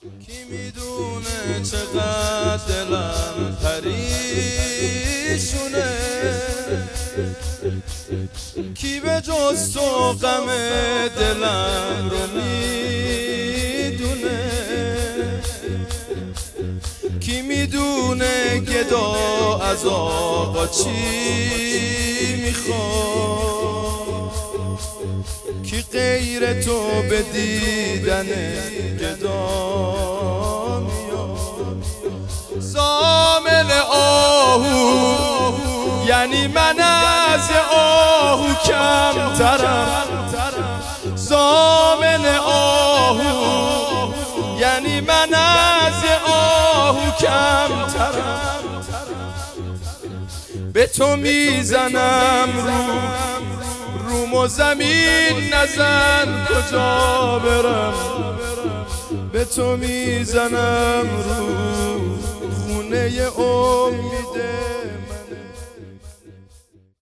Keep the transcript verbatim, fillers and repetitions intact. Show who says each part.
Speaker 1: کی میدونه چقدر دلم پریشونه، کی به جز تو غم دلم رو میدونه، کی میدونه گدا از آقا چی میخواد، کی غیر تو به دیدن گدا میاد. ضامن آهو یعنی من از آهو کمترم، ضامن آهو یعنی من از آهو کمترم. به تو میزنم رو روم و زمین نزن کجا برم، به تو میزنم رو خونه امیده.